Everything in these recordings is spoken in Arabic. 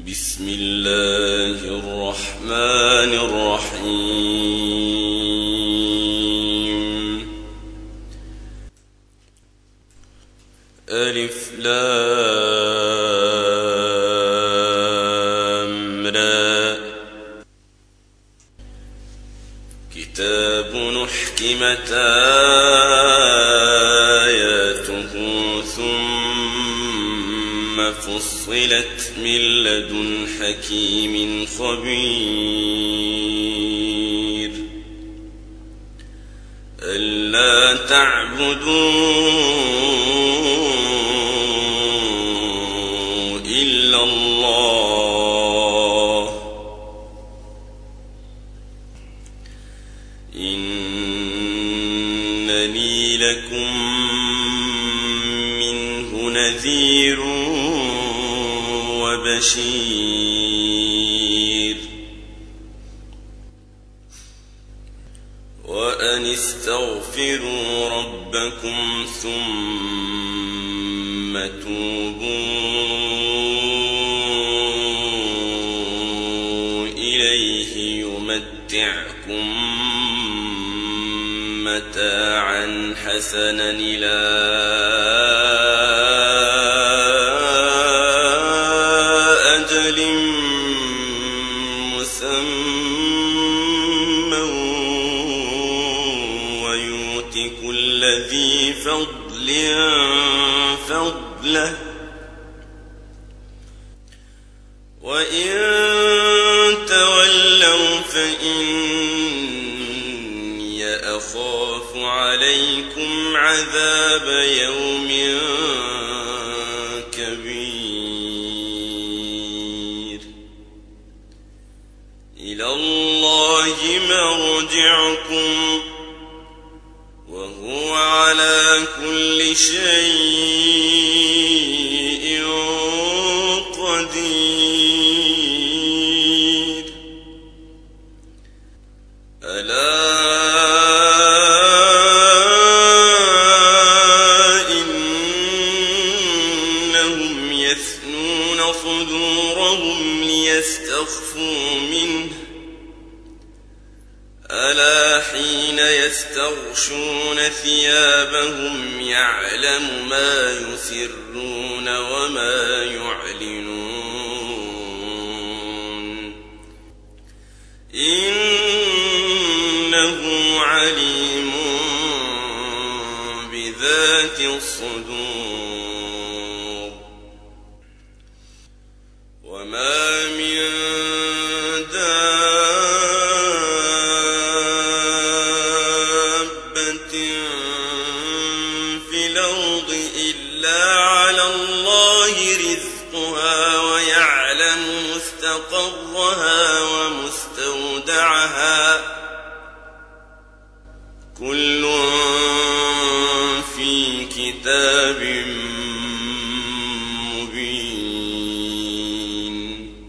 بسم الله الرحمن الرحيم. ألف لام را. كتاب أحكمت آياته ثم فصلت من لدن حكيم خبير. ألا تعبدوا إلا الله إنني لكم منه نذير وبشير. وأن استغفروا ربكم ثم توبوا إليه يمتعكم متاعا حسنا إلى أجل مسمى ويؤت كل ذي فضل فضله. وإن تولوا فإني أخاف عليكم عذاب يوم كبير. إلى الله مرجعكم وهو على كل شيء قدير. ألا إنهم يثنون صدورهم ليستخفوا منه ألا حين يستغشون ثيابهم يعلم ما يسرون وما يعلنون إنه عليم بذات الصدور. وما من مستقرها ومستودعها كل في كتاب مبين.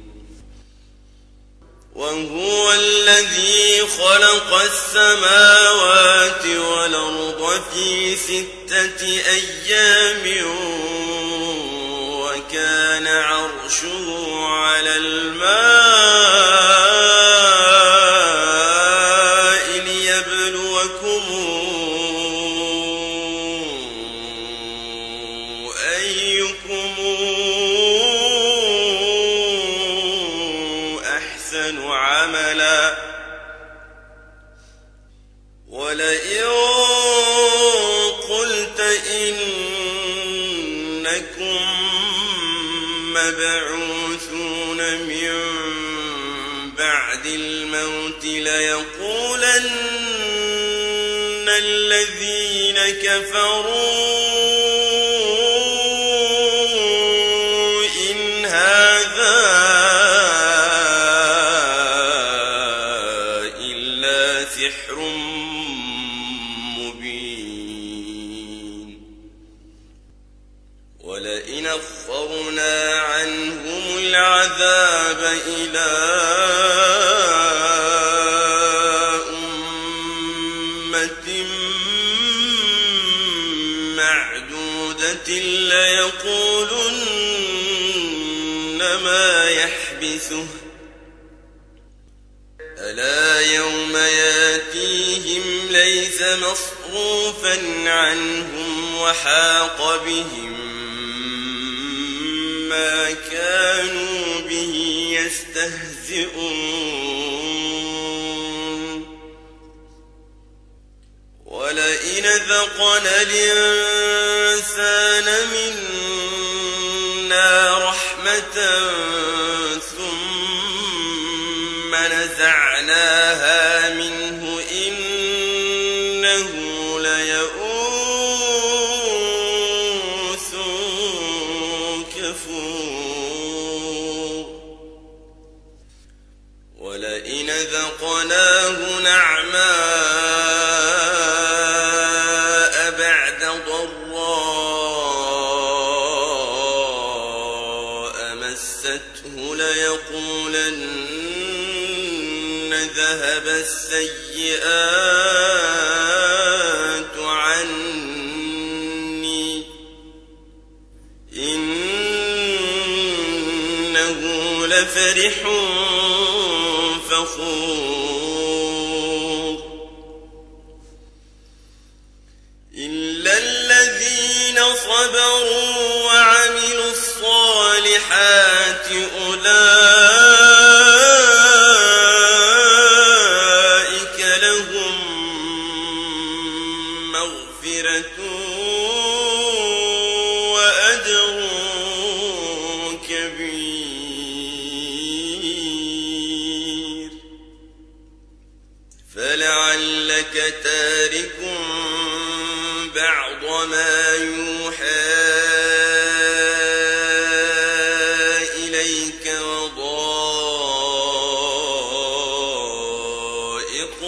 وهو الذي خلق السماوات والأرض في 6 أيام وكان عرشه على الماء ليبلوكم أيكم أحسن عملا. ولئن قلت إنكم مبعوثون من بعد الموت ليقولن الذين كفروا إن هذا إلا سحر مبين. ولئن أخرنا عنهم العذاب إلى أمة معدودة ليقولن ما يحبسه ألا يوم ياتيهم ليس مصروفا عنهم وحاق بهم ما كانوا به يستهزئون ولئن ذقنا الإنسان منا رحمة ثم نزعناها منه إنه ليئوس كفور ولئن ذقناه نعماء بعد ضراء مسته ليقولن ذهب السيئات عني إنه لفرح فخور إلا الذين صبروا وعملوا الصالحات أولئك لهم مغفرة وأجر كبير فلعلك تارك بعض ما يوحى إليك وضائق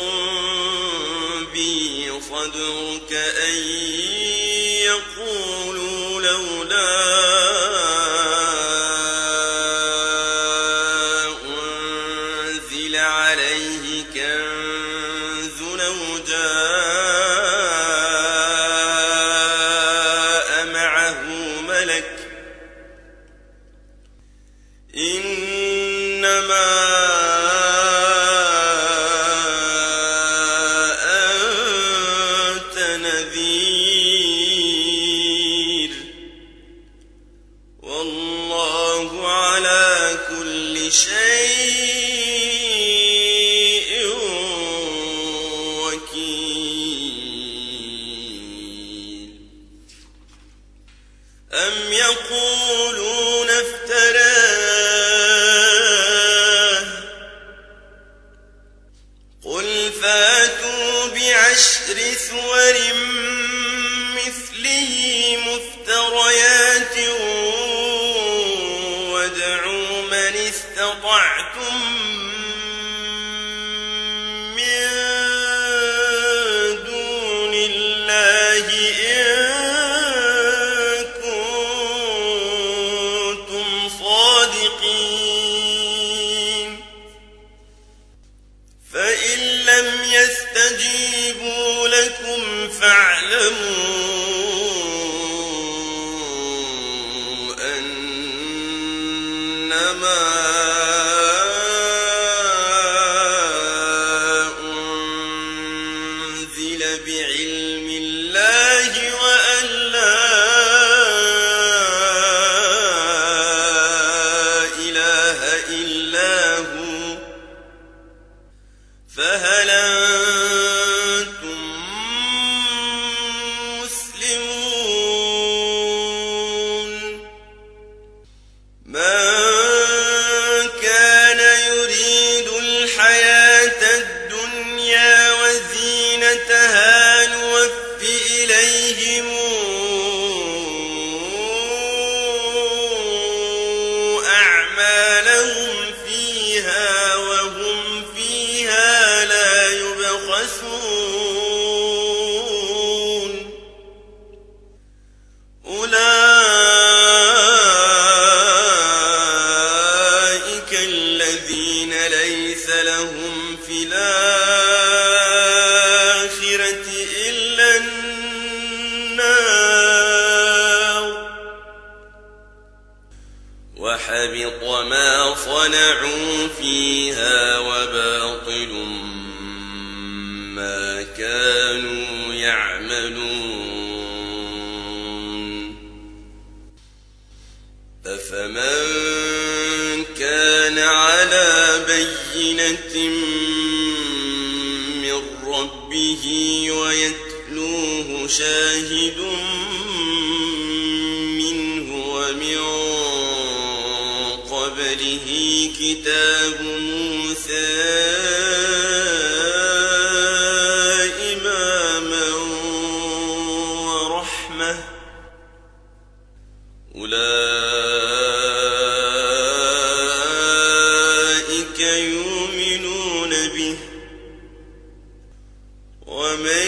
به صدرك أن يقولوا لولا أنزل عليه كنز أو جاء معه ملك إنما أنت نذير والله على كل شيء وكيل أم يقولون افتراه قل فاتوا بعشر سور مثله مفتريات وادعوا من استطعتم من دون الله إن كنتم صادقين فإن لم يستجيبوا لكم فاعلموا أنما أنزل بعلم الله وأن لا إله إلا هو فهل أنتم مسلمون من كان يريد الحياة الدنيا وزينتها نوف إليهم أعمالهم فيها وهم فيها لا يبخسون أولئك الذين ليس لهم في الآخرة إلا النار وحبط ما صنعوا فيها وباطل ما كانوا يعملون أفمن كان على بينة من ربه ويتلوه شاهد منه ومن قبله كتاب موسى إماما ورحمة أولئك يؤمنون به ومن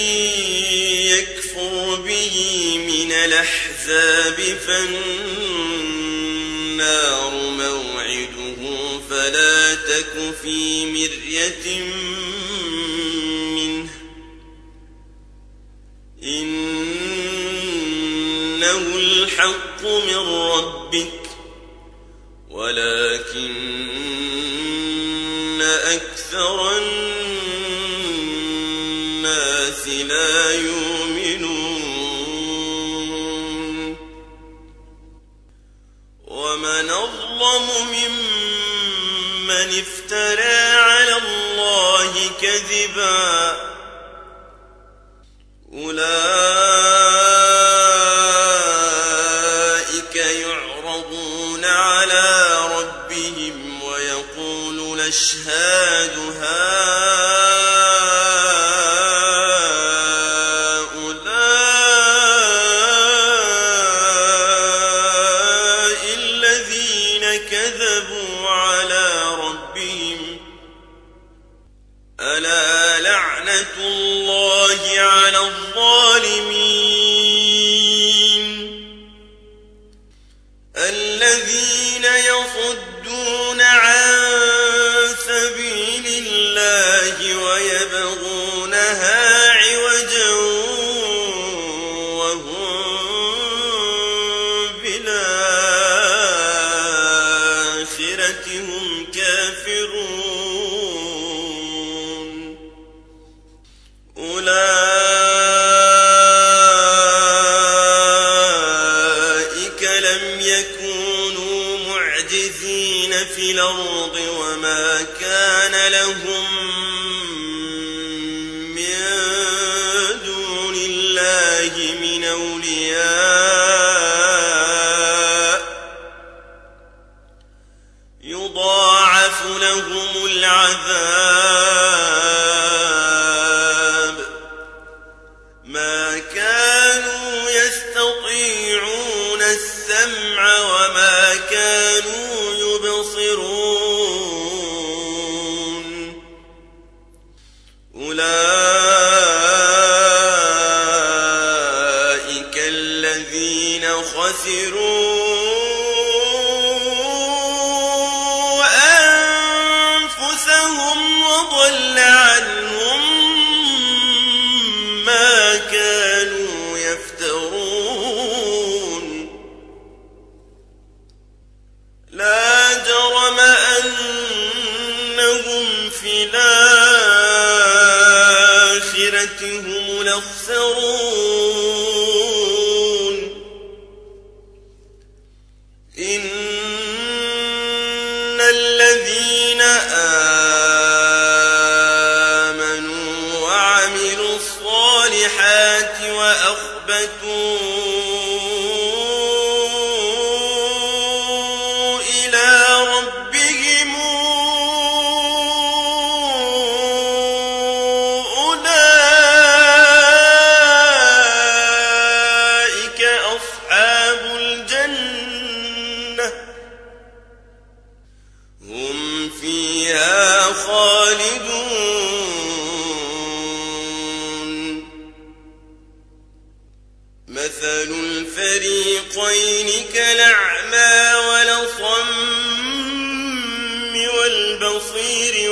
يكفر به من الأحزاب فالنار موعده فلا تك في مرية منه إنه الحق من ربك ولكن أكثر الناس لا يؤمنون ومن أظلم ممن افترى على الله كذبا أولئك يعرضون على ربهم ويقول الأشهاد هؤلاء الذين كذبوا على ربهم ألا لعنة الله على الظالمين الذين يصدون عن سبيل الله ويبغونها عوجا وهم بالآخرة هم كافرون أولئك لم يكونوا معجزين في الأرض وما كان لهم من دون الله من أولياء يضاعف لهم العذاب ما كانوا يستطيعون السمع وما كانوا يبصرون أولئك الذين خسروا أنفسهم وضل عنهم ما كانوا يفترون لا جرم أنهم في الآخرة هم الأخسرون إن الذين آمنوا وعملوا الصالحات وأخبتوا إلى ربهم أولئك أصحاب الجنة هم فيها خالدون مثل الفريقين كالأعمى والأصم والبصير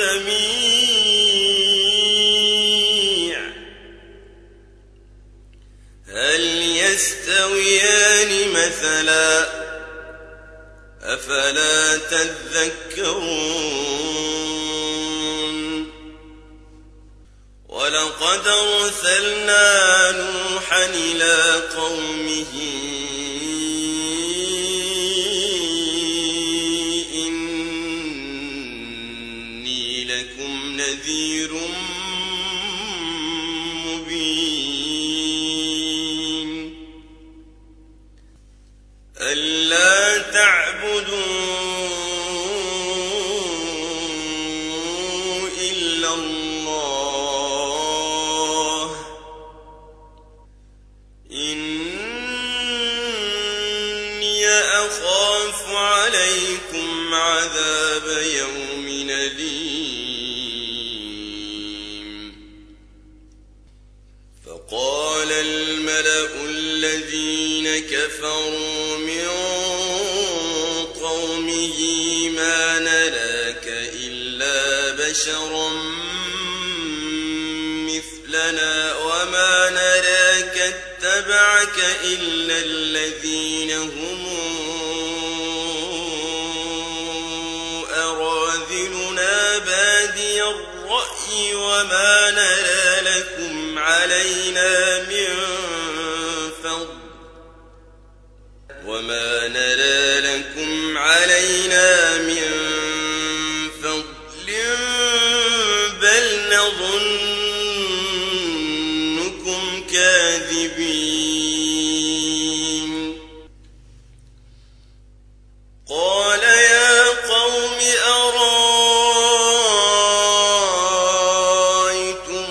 والسميع هل يستويان مثلا أفلا تذكرون ولقد أرسلنا نوحا إلى قومه إني لكم نذير مبين ألا تعبدوا إلا الله إني أخاف عليكم عذاب يوم أليم فقال الملأ الذين كفروا من قومه ما نراك إلا بشرا مثلنا وما نراك اتبعك إلا الذين هم أراذلنا بادي الرأي وما نرى لكم علينا من فضل بل نظنكم كاذبين قال يا قوم أرأيتم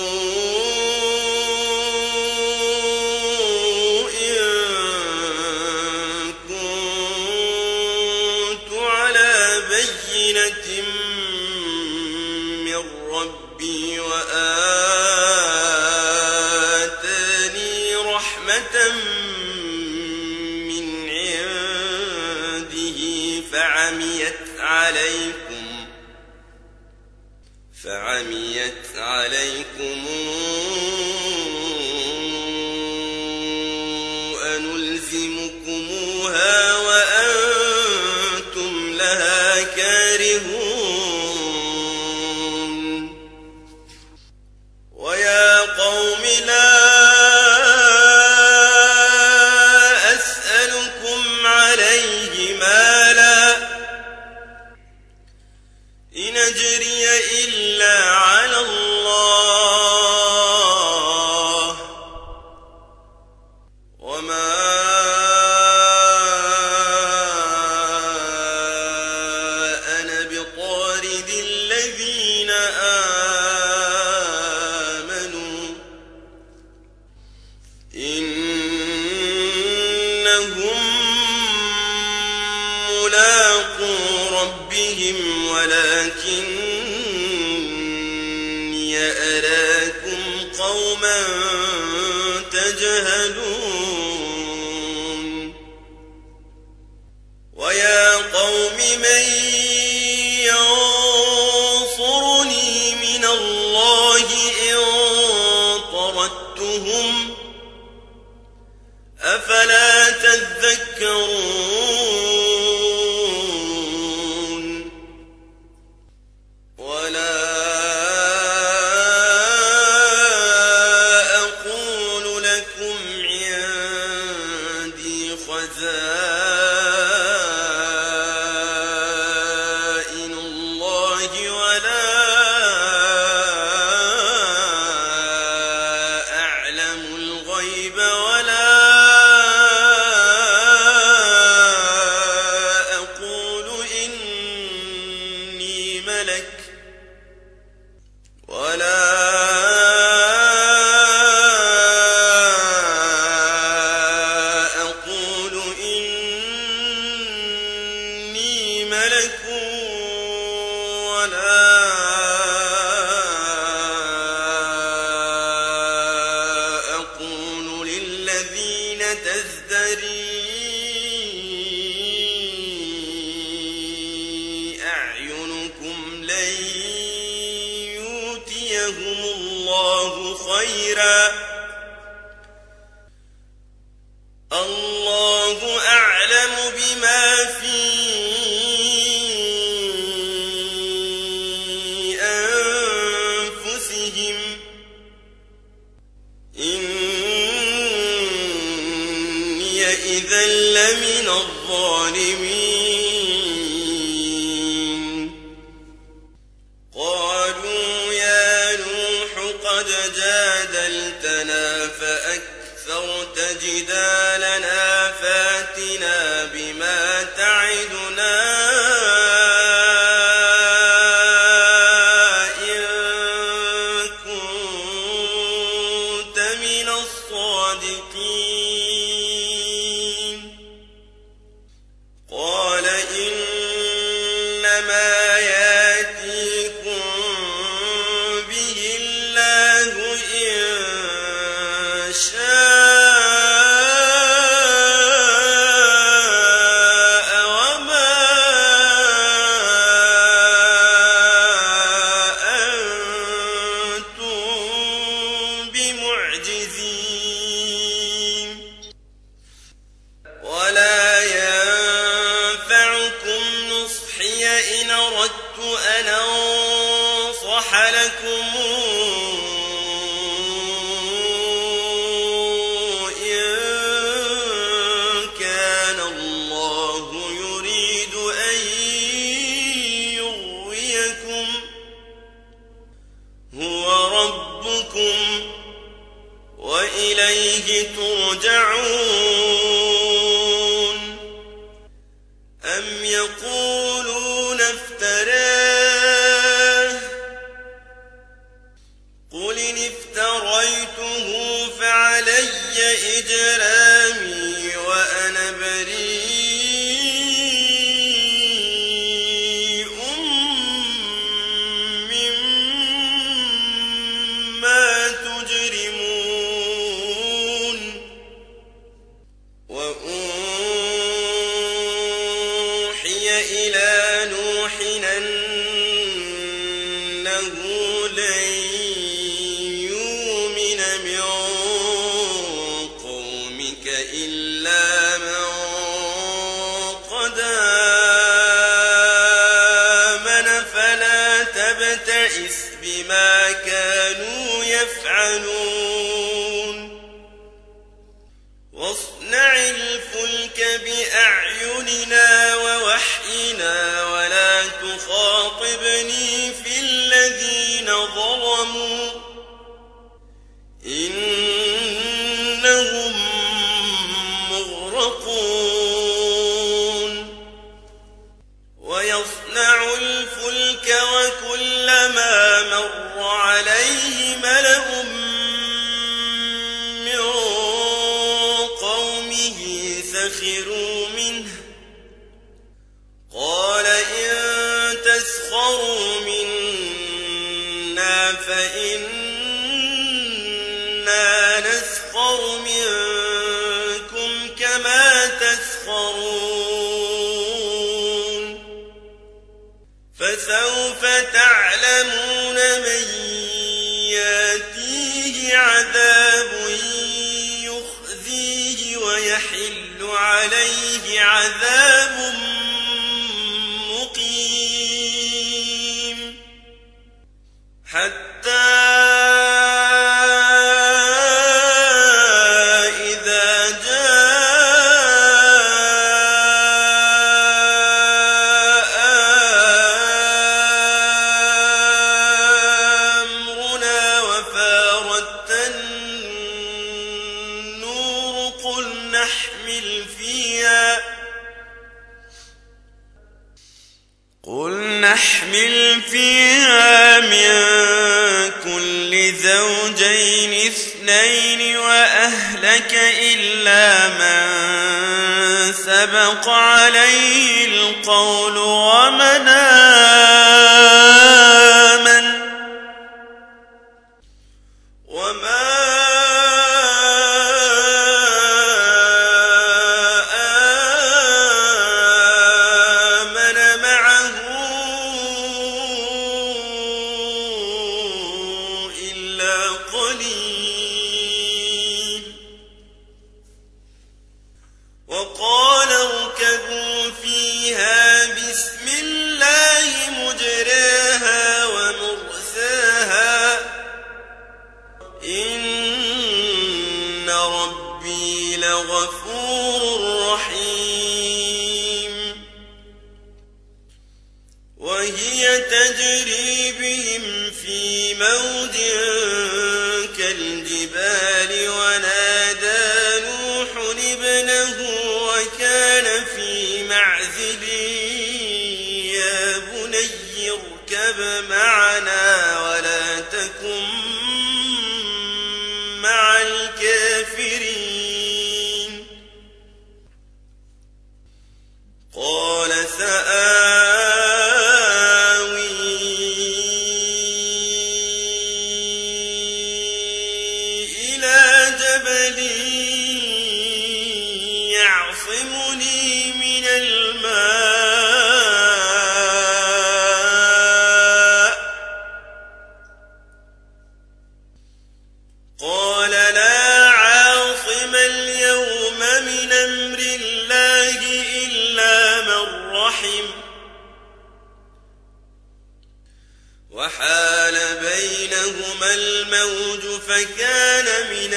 إن كنت على بينة من ربي وآتاني رحمة من عنده فعميت عليكم أنلزمكموها وأنتم لها كارهون ويا قوم لا أسألكم عليه مالا إن أجري إلا على الله وما أنا بطارد الذين آمنوا إنهم ملاقو ربهم ولكني أراكم قوما تجهلون ويا قوم من ينصرني من الله إن طردتهم أفلا تذكرون ولا أقول لكم عندي خزائن الله ولا أعلم الغيب ولا أقول إني ملك ولا أقول للذين تزدري أعينكم لن يؤتيهم الله خيرا الله أعلم بما في من الظالمين قالوا يا نوح قد جادلتنا فأكثرت جدالنا فاتنا بما تعدنا وإليه ترجعون أم يقولون افتراه قل إن افتريته فعلي إجرامي وأنا بريء مما تجرمون وأوحي إلى نوح أنه لن يؤمن من قومك إلا من قد آمن فلا تبتئس بما كانوا يفعلون واصنع الفلك بأعيننا ووحينا ولا تخاطبني في الذين ظلموا إنهم مغرقون ويصنع الفلك وكلما مر عليه ملأ من قومه سخروا منه قال إن تسخروا منا فإنا نسخر منكم كما تسخرون فسوف تعلمون من ياتيه عذاب يخزيه ويحل عليه عذاب مقيم حتى إذا جاء أمرنا وفارت النور قل نحمل فيها من كل زوجين اثنين وأهلك إلا من سبق عليه القول ومن آمن وما وقال اركبوا فيها بسم الله مجرها فاركب معنا ولا تكن مع الكافرين. قال سآوي إلى جبل يعصمني من الماء. قال لا عاصم اليوم من أمر الله إلا من رحم. وحال بينهما الموج فكان من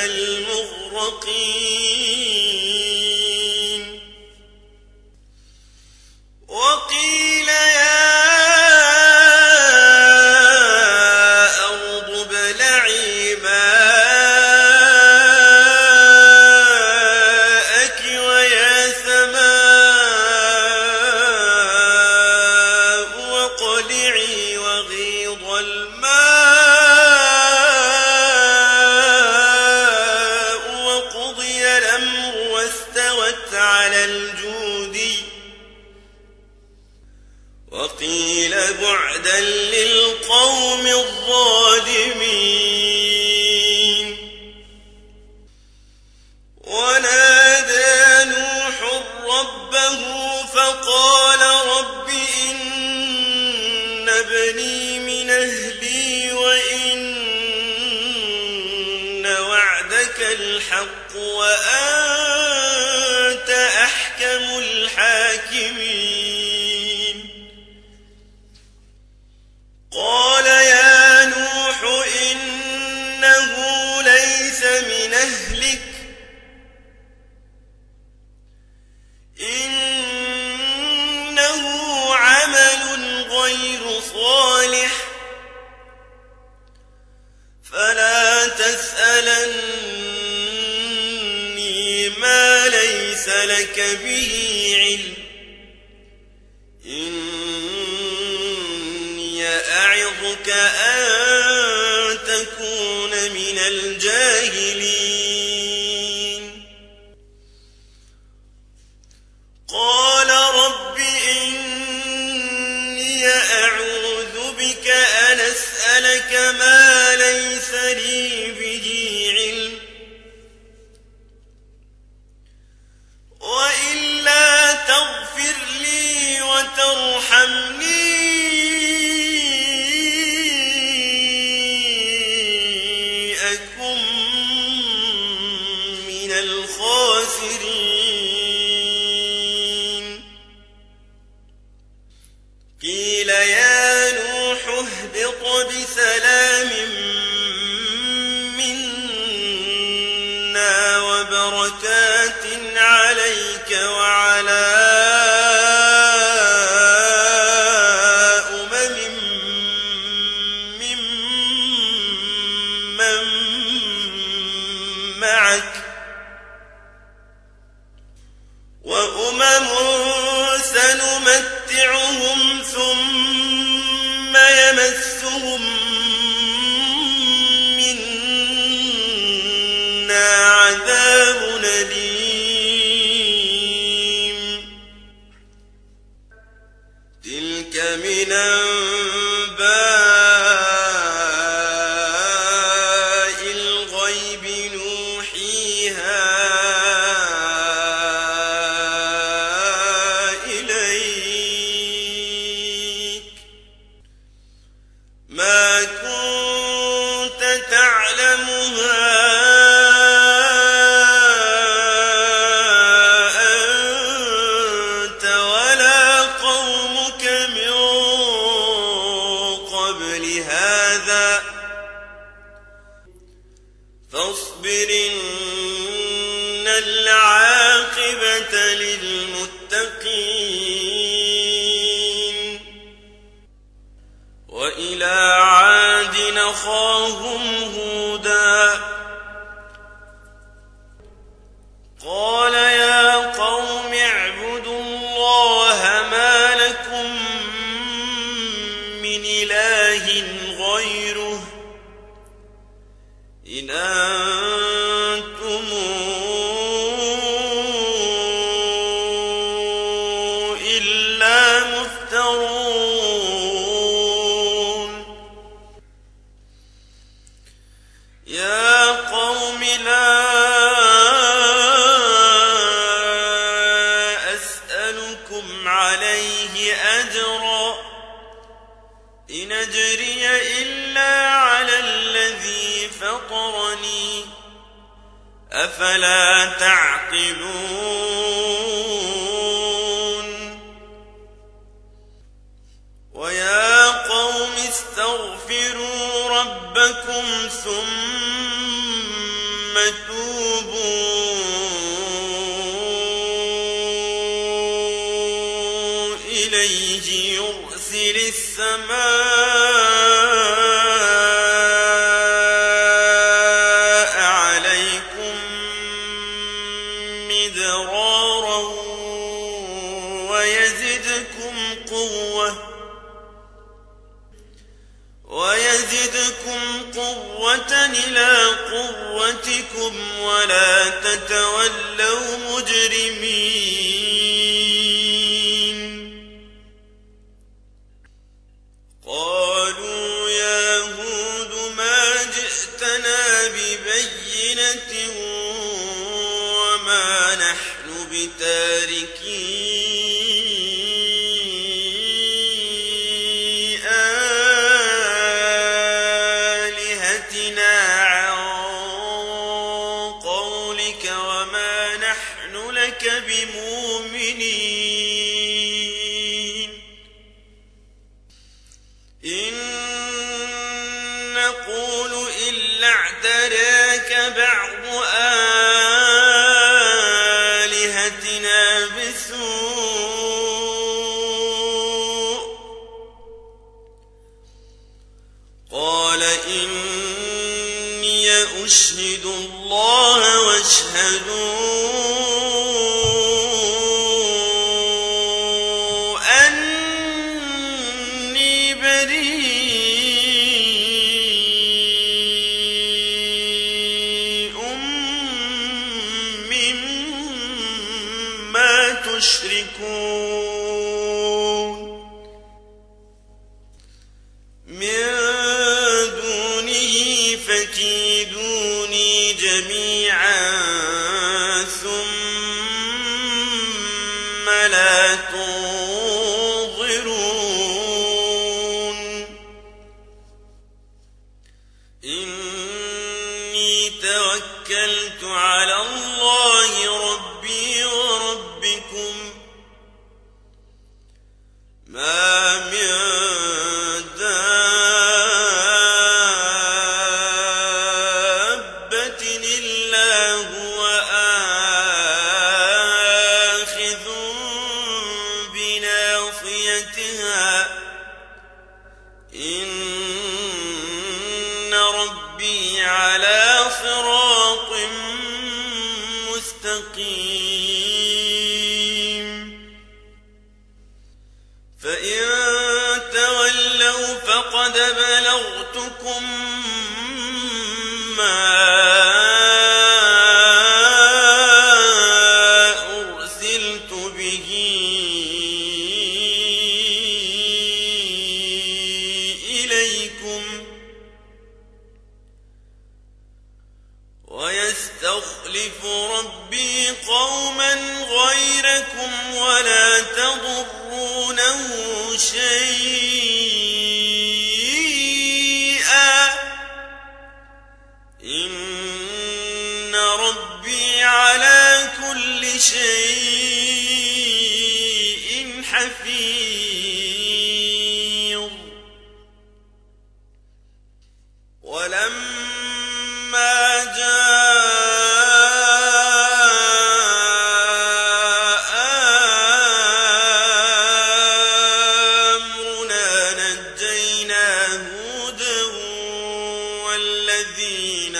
المغرقين. وقيل يا أرض ابلعي ماءك ويا سماء واقلعي وغيض الماء وقضي الأمر واستوت على الجودي. وقيل بعدا للقوم الظالمين. ونادى نوح ربه فقال رب إن ابني من أهلي وإن وعدك الحق وأنت أحكم الحاكمين. قال يا نوح إنه ليس من أهلك إنه عمل غير صالح فلا تسألني ما ليس لك به علم إني أعظك أن تكون من الجاهلين. قال رب إني أعوذ بك أن أسألك ما ليس لي به علم وإلا تغفر لي وترحمني أكن من الخاسرين. قيل يا نوح اهبط بسلام منا وبركات عليك وعلى أمم ممن معك وأمم سنمتعهم ثم يمسهم منا عذاب أليم. تلك من أنباء الغيب نوحيها إليك ما كنت تعلمها أنت ولا قومك من أنتم إلا مفترون يا قوم لا أسألكم عليه أجرا إن أجري إلا على الذي فطرني أفلا تعقلون ويا قوم استغفروا ربكم ثم توبوا إليه يرسل السماء عليكم مدرارا ويزدكم قوة إلى قوتكم ولا تتولوا مجرمين قالوا يا هود ما جئتنا ببينة وما نحن بتاركي آلهتنا عن قولك وما نحن لك بمؤمنين إن نقول إلا اعتراك بعض آلهتنا بسوء قال إني أشهد الله واشهدوا أني بريء مما تشركون من دونه فكيدوني جميعا ثم لا تنظرون إني توكلت على الله ربي وربكم ما من دابة إلا هو آخذ بناصيتها إن ربي على صراط مستقيم فإن تولوا فقد بلغتكم ما أرسلت به إليكم ويستخلف ربي قوما غيركم ولا تضرونه شيئا إن ربي على كل شيء حفيظ ولما جاء أمرنا نجينا هودا والذين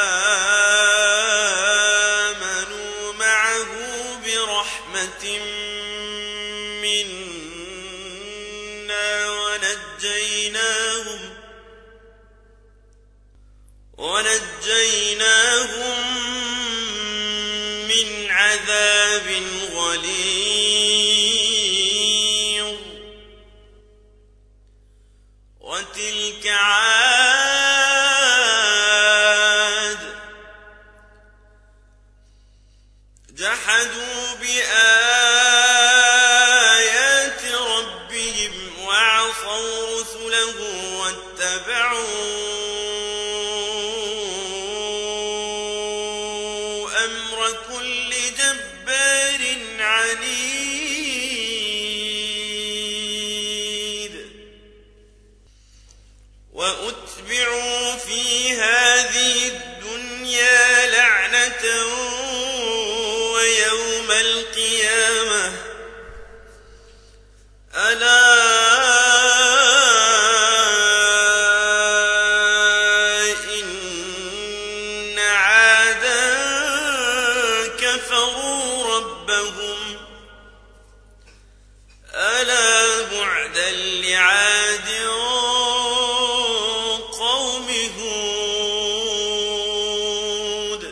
آمنوا معه برحمة منا ونجيناهم من عذاب غليظ وتلك عاد جحدوا بآيات ربهم وعصوا رسله واتبعوا أمر كل جبار عنيد وأتبعوا في هذه الدنيا لعنة ويوم القيامة ألا إن عادا كفروا ربهم ألا بعدا لعاد قوم هود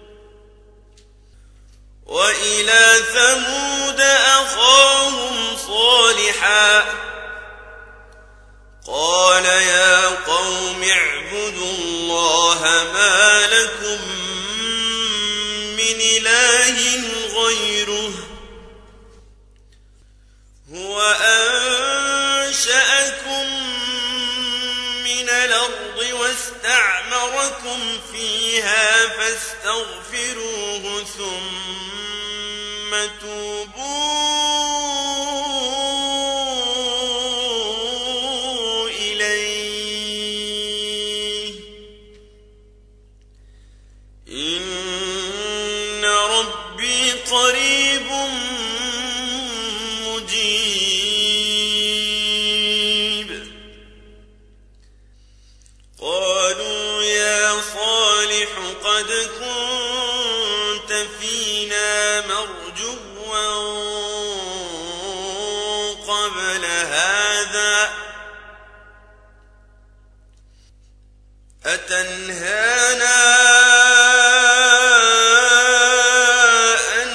وإلى ثمود أخاهم صالحا قال يا قوم اعبدوا الله ما لكم من إله غيره هو أنشأكم من الأرض واستعمركم فيها فاستغفروه ثم توبوا إليه إن ربي قريب مجيب قالوا يا صالح قد كنت فينا مرجوا قبل هذا أتنهانا أن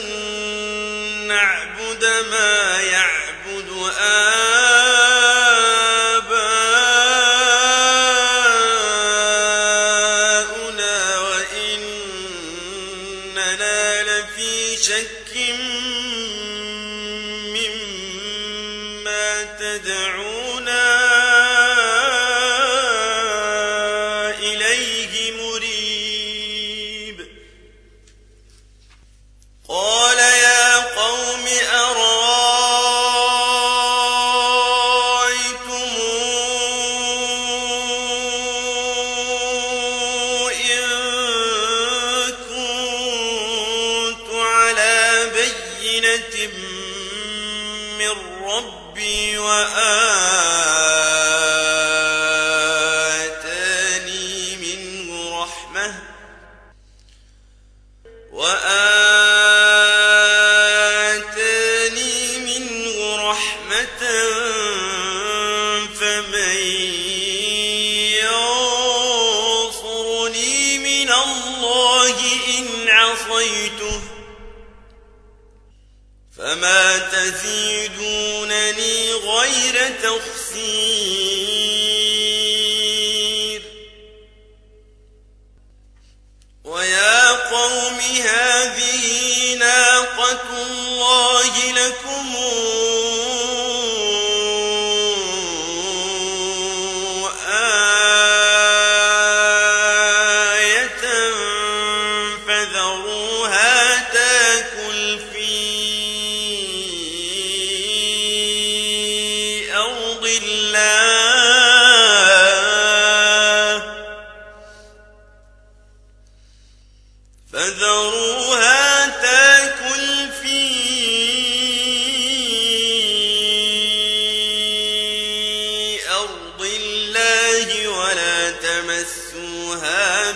نعبد ما يعبد آباؤنا وإننا لفي شك مما تدعونا إليه مريب قال يا قوم أرأيتم إن كنت على بينة من ربي وآتاني منه رحمة فمن ينصرني من الله إن عصيته فما تزيدونني غير تخسير ويا قوم هذه ناقة الله لكم آية فذروها تاكل في أرض الله ولا تمسوها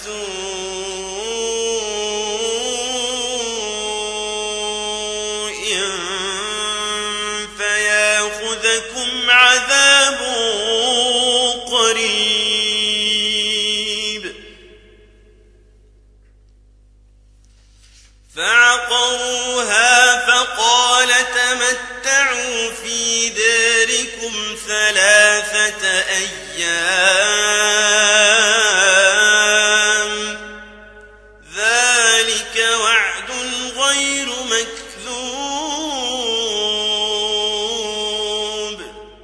بسوء فياخذكم عذاب قريب فعدتكم 3 أيام ذلك وعد غير مكذوب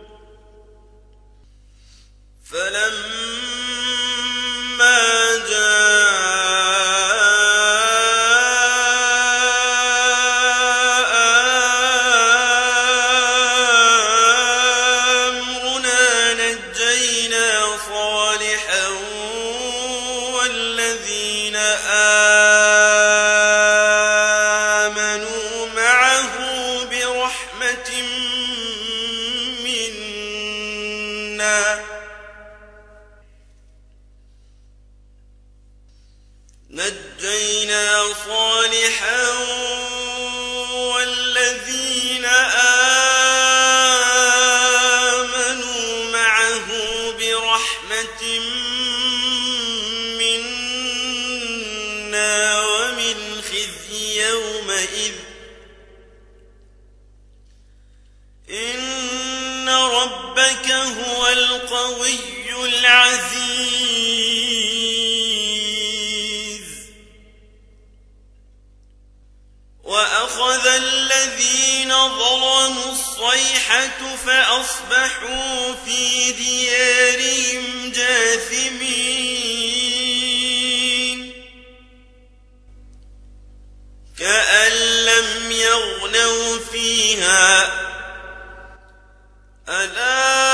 فلما جاء أمرنا نجينا صالحا والذين آمنوا معه برحمة منا والذين آمنوا معه برحمة منا ومن خزي يومئذ إن ربك هو القوي العزيز وأخذ الذين ظلموا الصيحة فأصبحوا في ديارهم جاثمين كأن لم يغنوا فيها ألا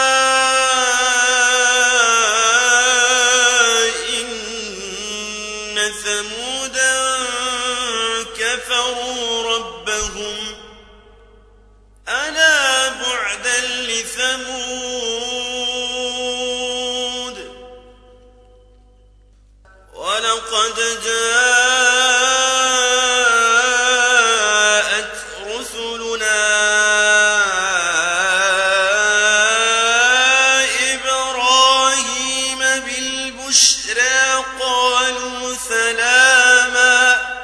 إن ثمودا كفروا ربهم ألا بعدا لثمود ولقد جاءت رسلنا إبراهيم بالبشرى قالوا سلاما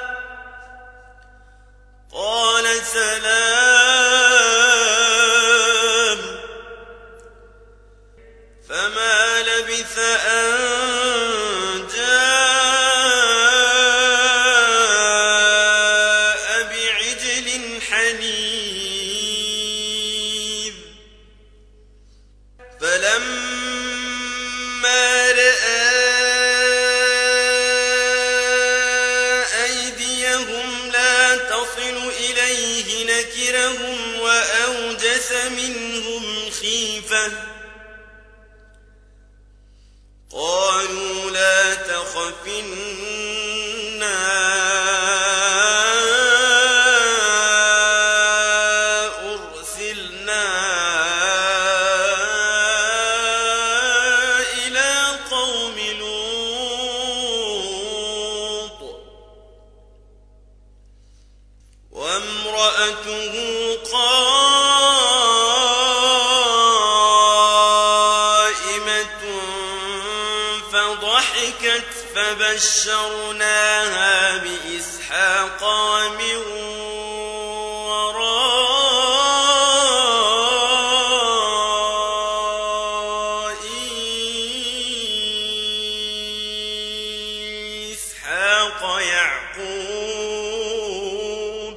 قال سلام فما لبث أن جاء بعجل حنيذ فلما رأى أيديهم لا تصل إليه نكرهم وأوجس منهم خيفة قالوا لا تخف إنا أرسلنا إلى قوم لوط وامرأته قائمة فضحكت فبشرناها بإسحاق ومن وراء إسحاق يعقوب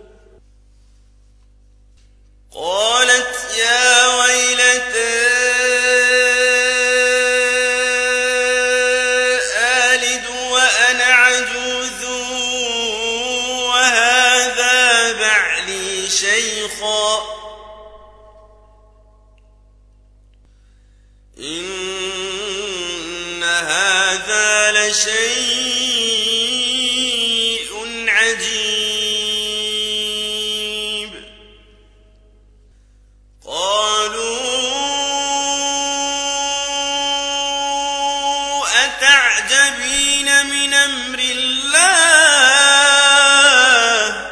قالت يا ويلتى آلد وأنا عجوز وهذا بعلي شيخا إن هذا لشيء عجيب قالوا أتعجبين من أمر الله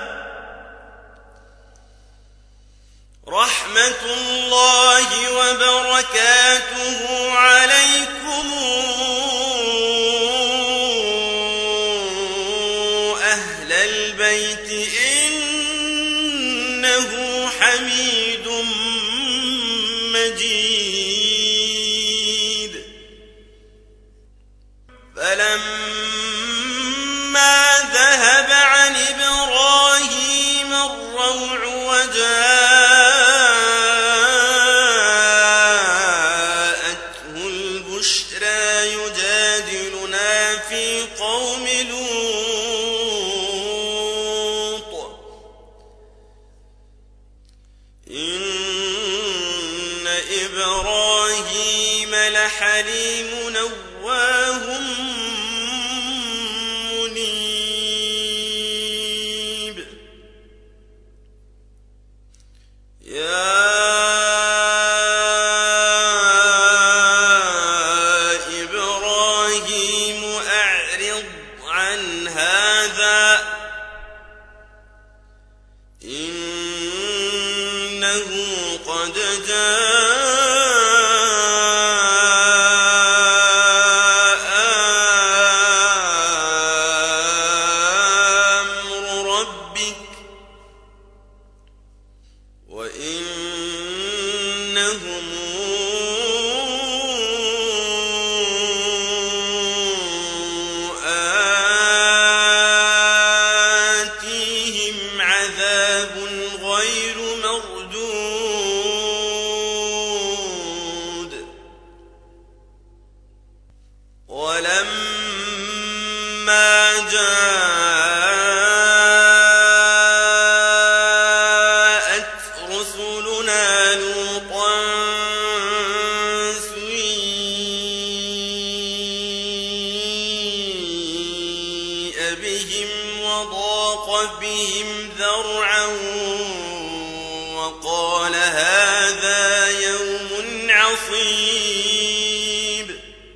رحمة الله وبركاته عليكم أهل البيت إنه حميد مجيد إن إبراهيم لحليم أواه منيب يا إبراهيم أعرض عن هذا إنه قد جاء أمر ربك وإنهم آتيهم عذاب غير مردود ولما جاءت رسلنا لوطا سيء بهم وضاق بهم ذرعا وقال هذا يوم عصيب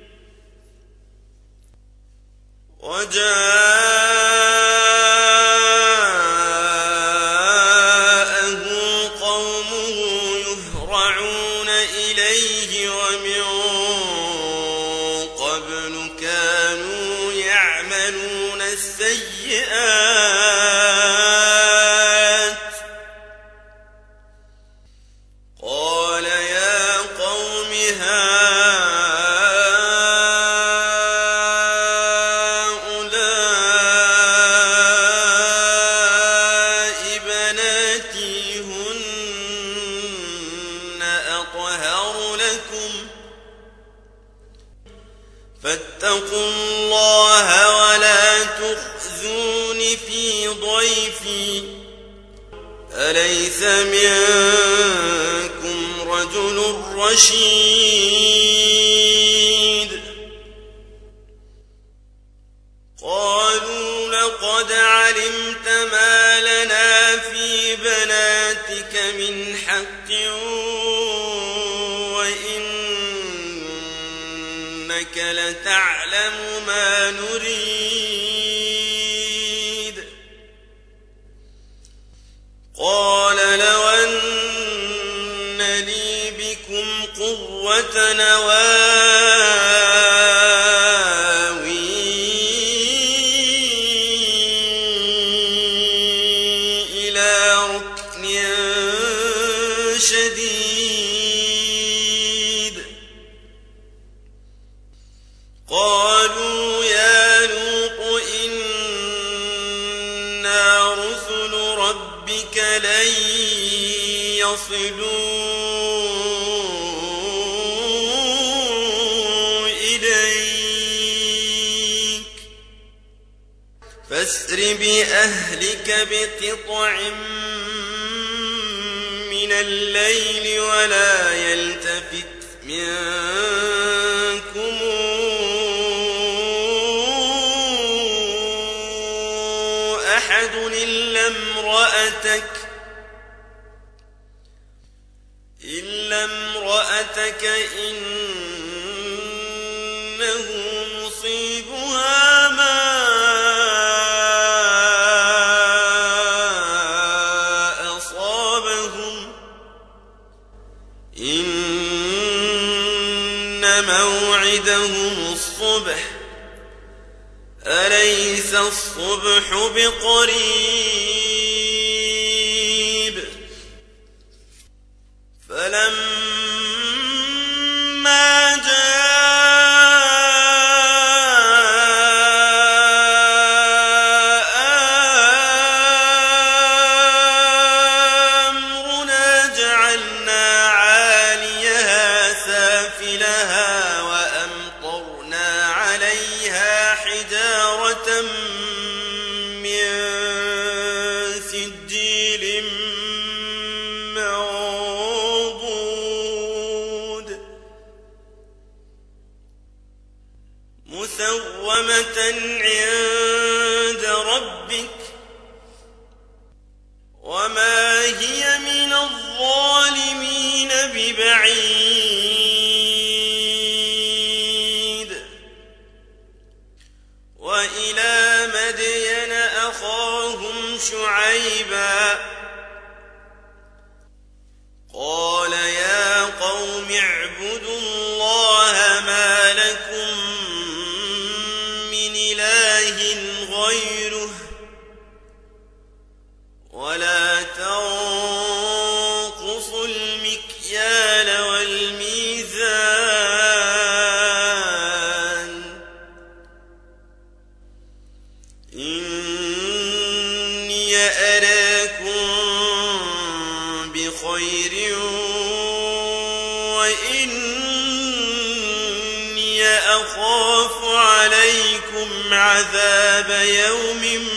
وجاءه قومه يهرعون إليه ومن قبل كانوا يعملون السيئات قال يا قوم هؤلاء بناتي هن أطهر لكم فاتقوا الله ولا تخزون في ضيفي أليس منكم رجل رشيد قالوا لقد علمت ما لنا في بناتك من حق وإنك لتعلم ما نريد قال لو أن لي بكم قوة نواوي إلى ركن شديد قالوا يا لوط إنا رسل ربك لن يصلوا إليك فاسر بأهلك بقطع من الليل ولا يلتفت منكم أحد إلا امرأتك إنه مصيبها ما أصابهم إن موعدهم الصبح أليس الصبح بقريب فلما جاء أمرنا جعلنا عاليها سافلها وأمطرنا عليها حجارة من سجيل منضود مسومة عند ربك وما هي من الظالمين ببعيد وإلى مدين أخاهم شعيبا قال يا قوم اعبدوا الله ما لكم من إله غيره ولا تنقصوا المكيال والميزان إني أراكم بخير وإني أخاف عليكم عذاب يوم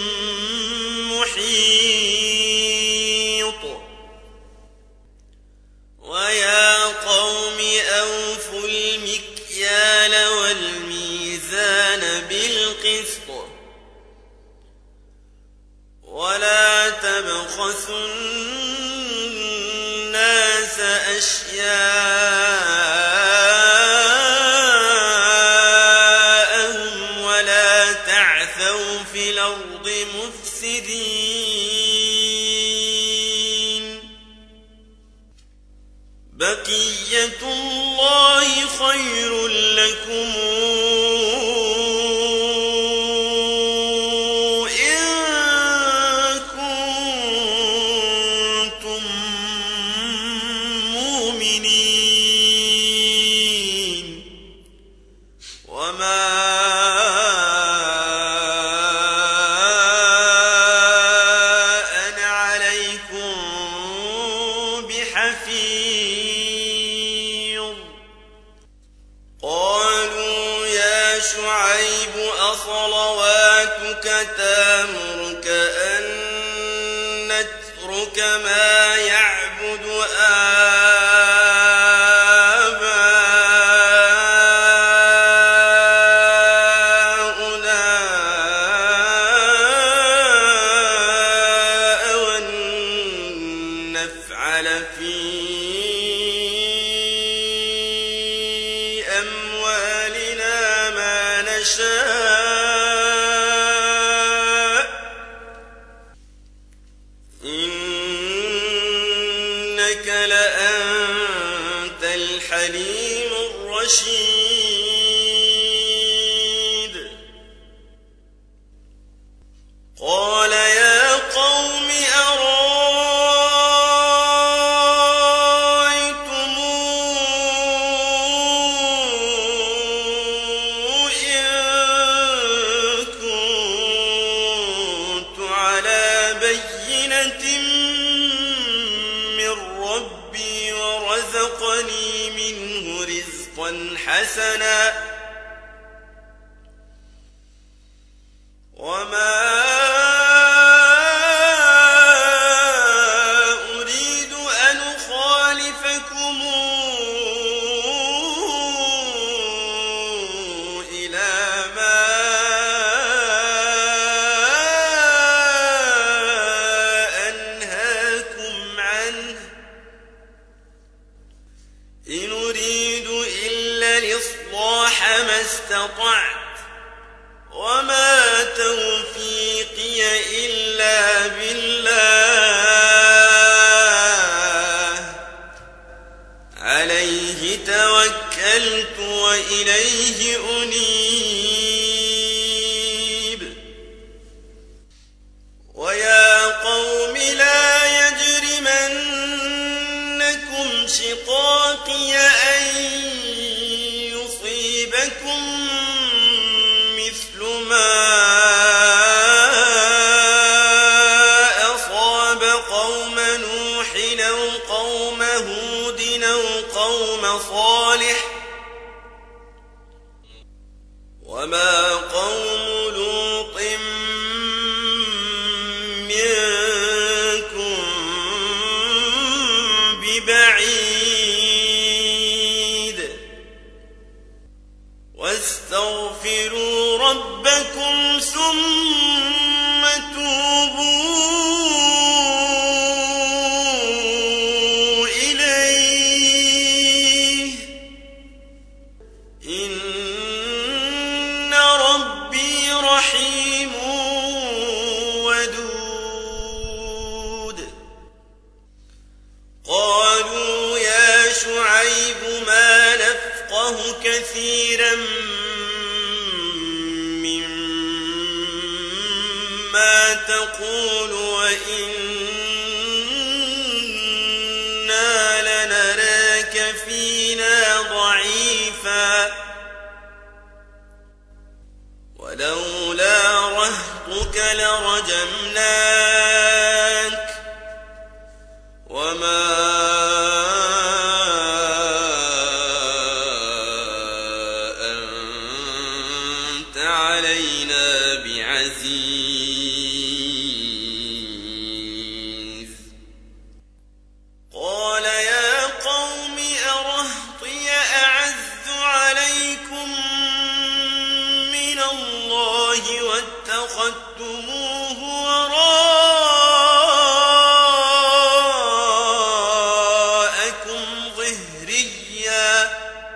محيط ويا قوم أوفوا المكيال والميزان بالقسط ولا تبخسوا الناس أشياءهم ولا تعثوا في الأرض مفسدين بقية الله خير لكم إن كنتم مؤمنين وما أنا عليكم بحفيظ قالوا يا شعيب أصلواتك تأمرك أن نترك ما يعبد آباؤنا وأن نفعل في أموالنا ما نشاء إنك لأنت الحليم الرشيد قال يا قوم أرأيتم إن كنت على بينة من ربي ورزقني منه رزقا حسنا وما أريد أن أخالفكم إلى ما أنهاكم عنه إن أريد إلا الإصلاح ما استطعت وما توفيقي إلا بالله عليه توكلت وإليه أنيب ويا قوم لا يجرمنكم شقاقي أن يصيبكم مثل ما أصاب قوم نوح أو قوم هود أو قوم صالح وما قوم لوط منكم ببعيد واستغفروا ربكم ثم توبوا إليه إن ربي رحيم ودود قالوا يا شعيب ما نفقه كثيرا مما تقول وإنا لنراك فينا ضعيفا ولولا رهطك لرجمناك وما أنت علينا بعزيز قال يا قوم أرهطي أعز عليكم من الله واتخذتموه وراءكم ظهريا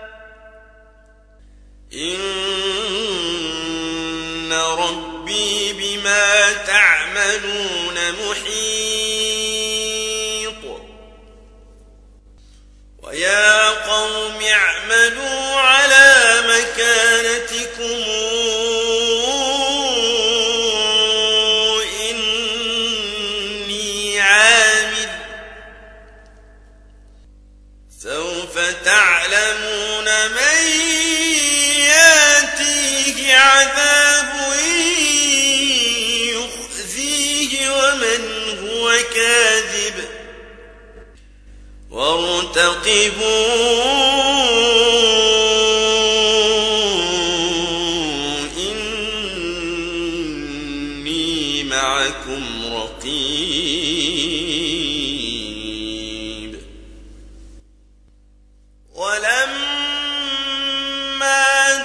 إن ربي بما تعملون محيط ويا قوم اعملوا على مكانتكم إني عامل سوف تعلمون من ياتيه عذاب يخزيه ومن هو كاذب وارتقبوا إني معكم رقيب ولما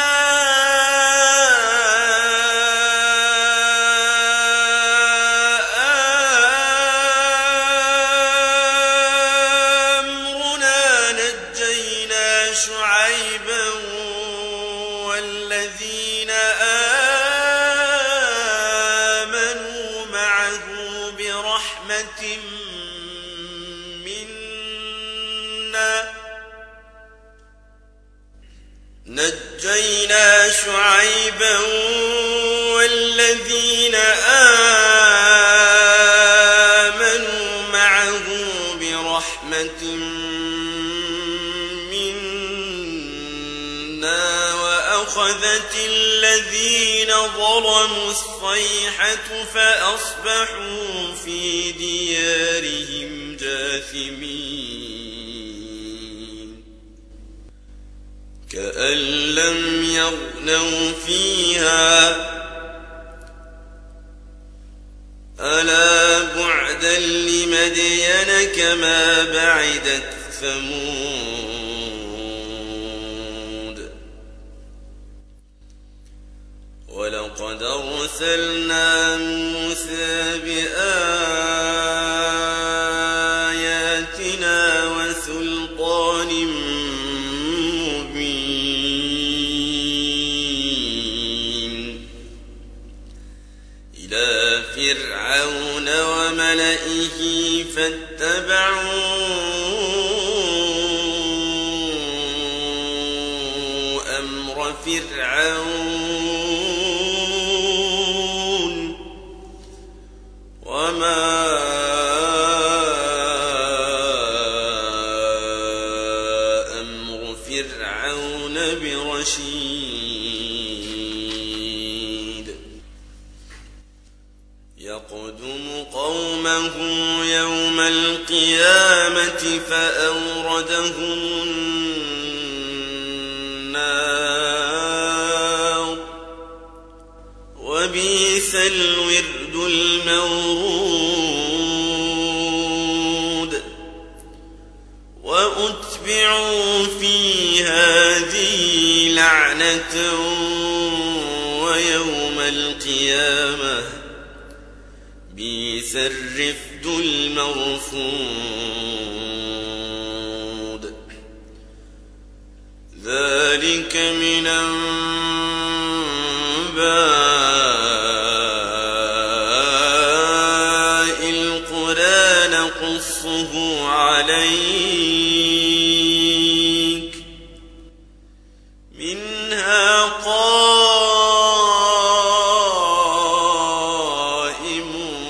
جاء أمرنا نجينا شعيبا والذين آمنوا معه برحمة منا نجينا شعيبا والذين آمنوا معه برحمة منا وأخذت الذين ظلموا الصيحة فأصبحوا في ديارهم جاثمين كأن لم يغنوا فيها ألا بعدا لمدين كما بعدت ثمود ولقد أرسلنا موسى بآياتنا وسلطان مبين إلى فرعون وملئه فاتبعوا أمر فرعون وما أمر فرعون برشيد يقدم قومه يوم القيامة فأوردهم النار وبئس الورد المورود وأتبعوا في هذه لعنة ويوم القيامة بئس الرفد المرفود ذلك من أنباء القرى نقصه عليك منها قائم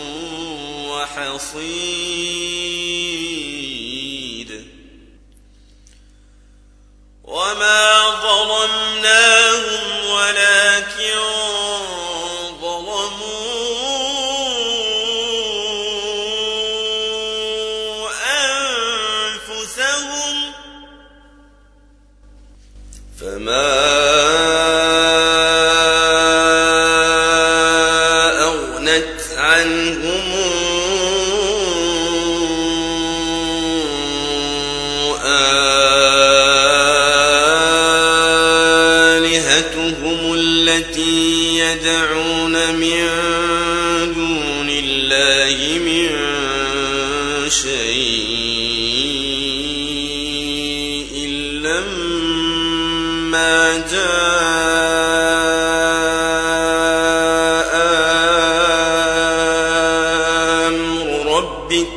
وحصيد وما ظلمناهم ولكن ظلموا أنفسهم فما أغنت عنهم آلهتهم التي يدعون من دون الله من شيء لما جاء أمر ربك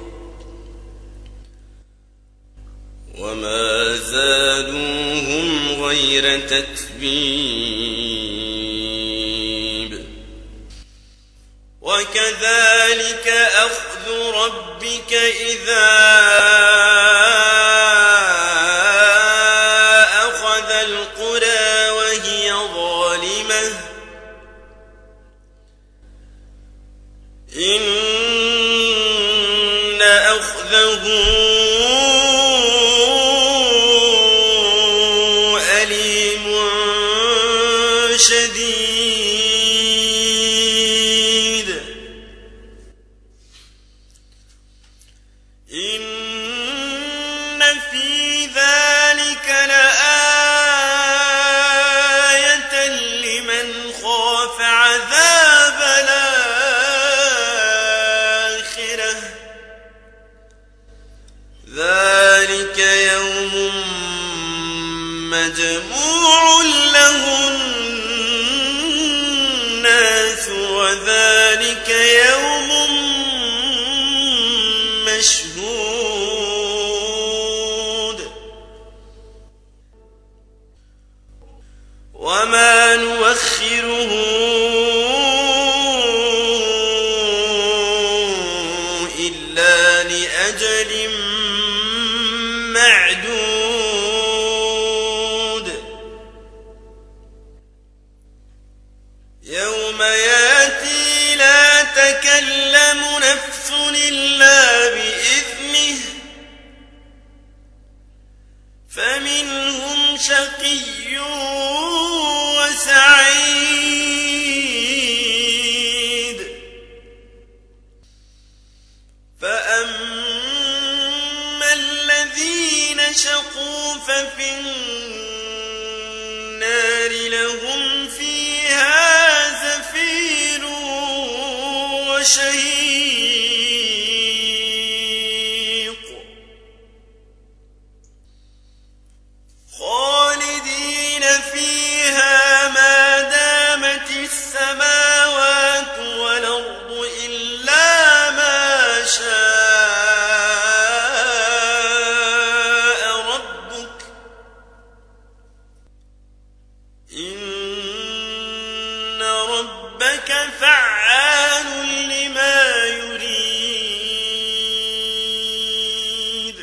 وما زادوهم غير تتبيب وكذلك أخذ ربك إذا أخذ القرى وهي ظالمة إن أخذه أليم شديد إن في ذلك لآية لمن خاف عذاب الآخرة ذلك يوم مجموع له الناس وذلك يوم مشهود وما نؤخره إلا لأجل معدود يوم ياتي لا تكلم نفس إلا بإذنه فمنهم شقي وسعيد فأما الذين شقوا ففي النار لهم فيها زفير وشهيق خالدين فيها ما دامت السماوات والأرض إلا ما شاء ربك إن ربك فعال لما يريد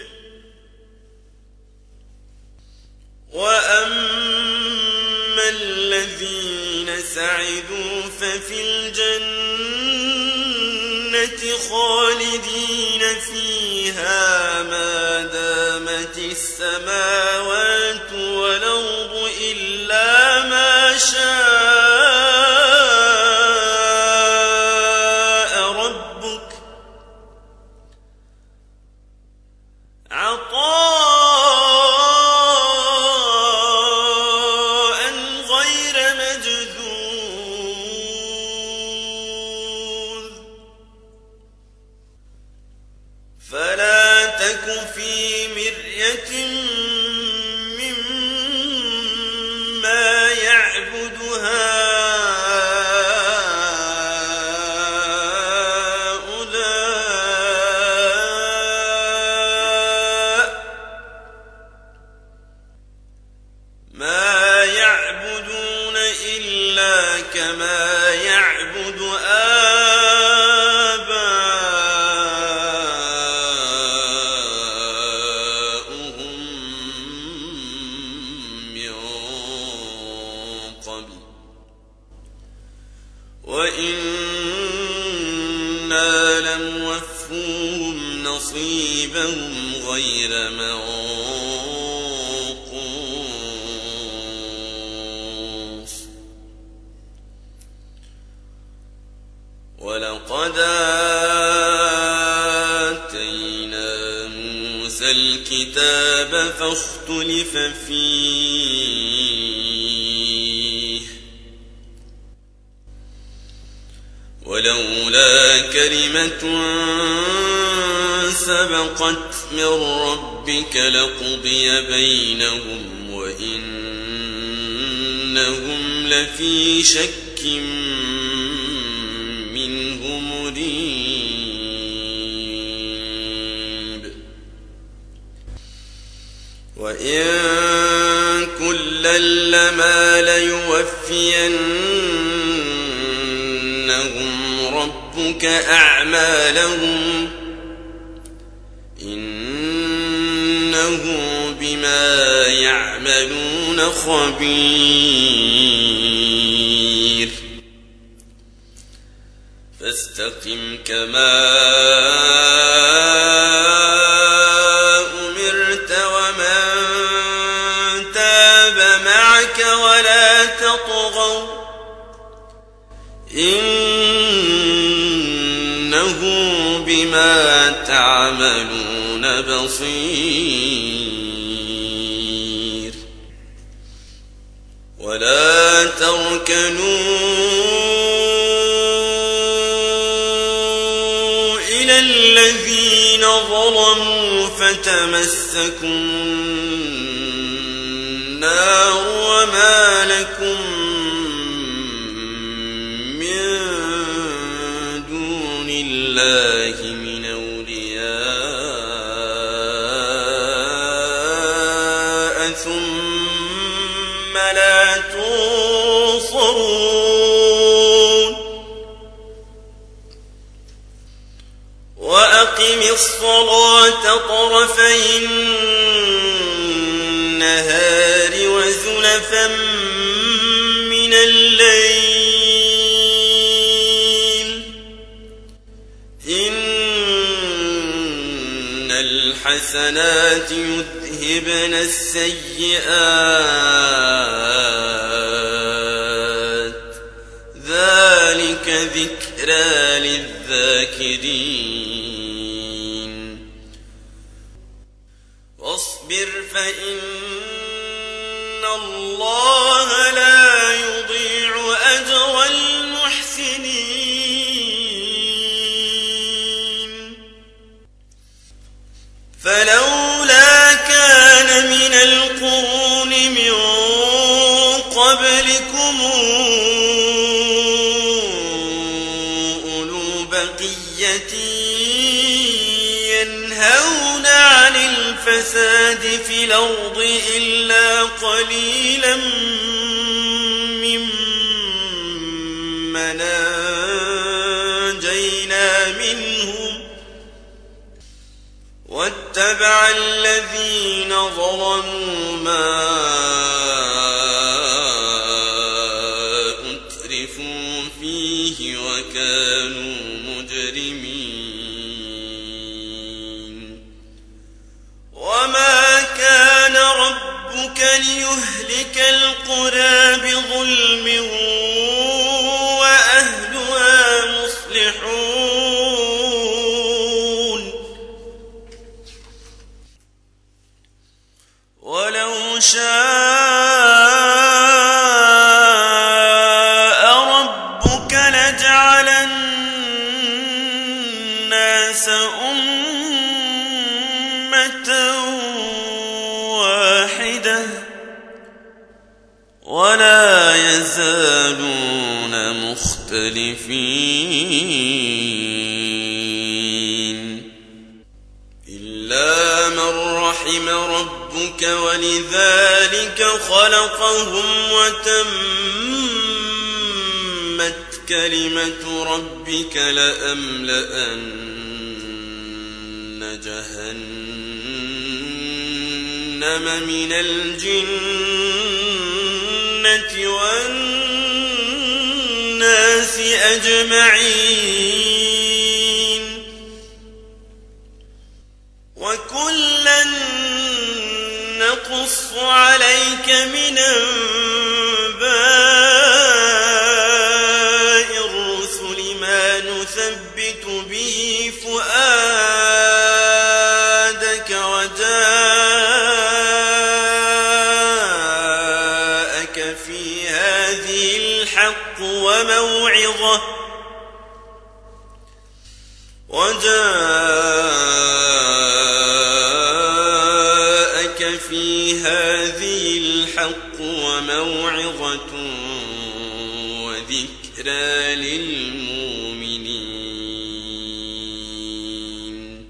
وأما الذين سعدوا ففي الجنة خالدين فيها ما دامت السماوات والأرض إلا ما شاء ربك عطاء في مرية مما يعبد هؤلاء ما يعبدون إلا كما يعبد وإنا لموفوهم نصيبهم غير منقوص ولقد آتينا موسى الكتاب فاختلف فيه ولولا كلمة سبقت من ربك لقضي بينهم وإنهم لفي شك منه مريب وإن كلا لما ليوفينهم ربك أعمالهم إنه بما يعملون خبير فاستقم كما أمرت ومن تاب معك ولا تطغوا إنه بما تعملون بصير ولا تركنوا إلى الذين ظلموا فتمسكم النار وما لكم الله من أولياء ثم لا تنصرون وأقم الصلاة طرفي النهار وزلفا من الليل إن الحسنات يذهبن السيئات ذلك ذكرى للذاكرين واصبر فإن الله لا يضيع أجر المحسنين فلولا كان من القرون من قبلكم أولو بقية ينهون عن الفساد في الأرض إلا قليلا ممن أنجينا منهم واتبع الذين ظلموا ما أترفوا فيه وكانوا مجرمين وما كان ربك ليهلك القرى بظلم وأهلها مصلحون ولو شاء ربك لجعل الناس أمة ولا يزالون مختلفين إلا من رحم ربك ولذلك خلقهم وتمت كلمة ربك لأملأن جهنم من الجنة والناس أجمعين وكلا نقص عليك من أنباء الرسل ما نثبت به فؤادك وجاءك في هذه الحق وموعظة وذكرى للمؤمنين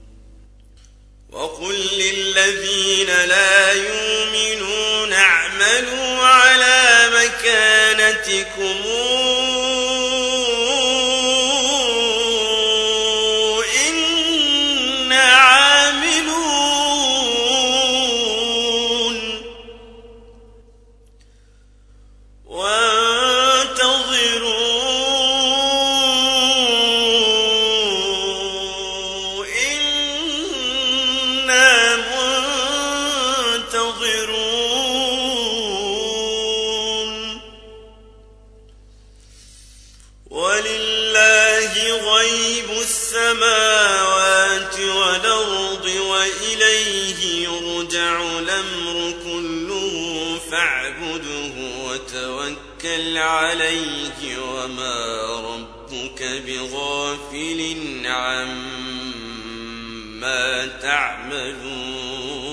وقل للذين لا يؤمنون اعملوا على مكانتكم السماوات والأرض وإليه يرجع الأمر كله فاعبده وتوكل عليه وما ربك بغافل عما تعملون